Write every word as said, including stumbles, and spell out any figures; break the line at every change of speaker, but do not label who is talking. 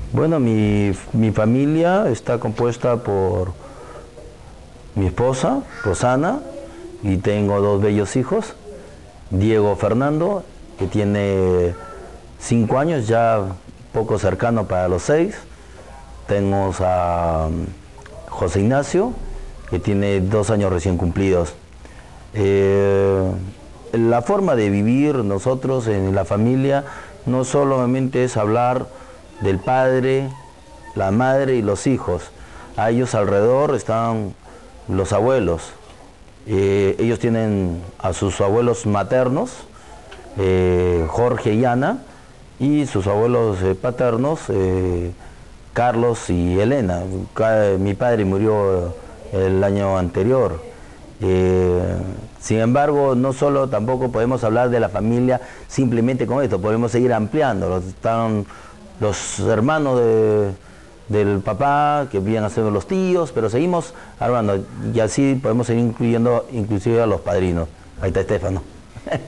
Bueno, mi, mi familia está compuesta por mi esposa, Rosana, y tengo dos bellos hijos, Diego Fernando, que tiene cinco años, ya poco cercano para los seis. Tengo a José Ignacio, que tiene dos años recién cumplidos. Eh, la forma de vivir nosotros en la familia no solamente es hablar del padre, la madre y los hijos. A ellos alrededor están los abuelos. Eh, ellos tienen a sus abuelos maternos, eh, Jorge y Ana, y sus abuelos eh, paternos, eh, Carlos y Elena. Mi padre murió el año anterior. Eh, sin embargo, no solo tampoco podemos hablar de la familia simplemente con esto, podemos seguir ampliando. Están los hermanos de, del papá, que vienen a ser los tíos, pero seguimos hablando y así podemos seguir incluyendo inclusive a los padrinos. Ahí está Estefano.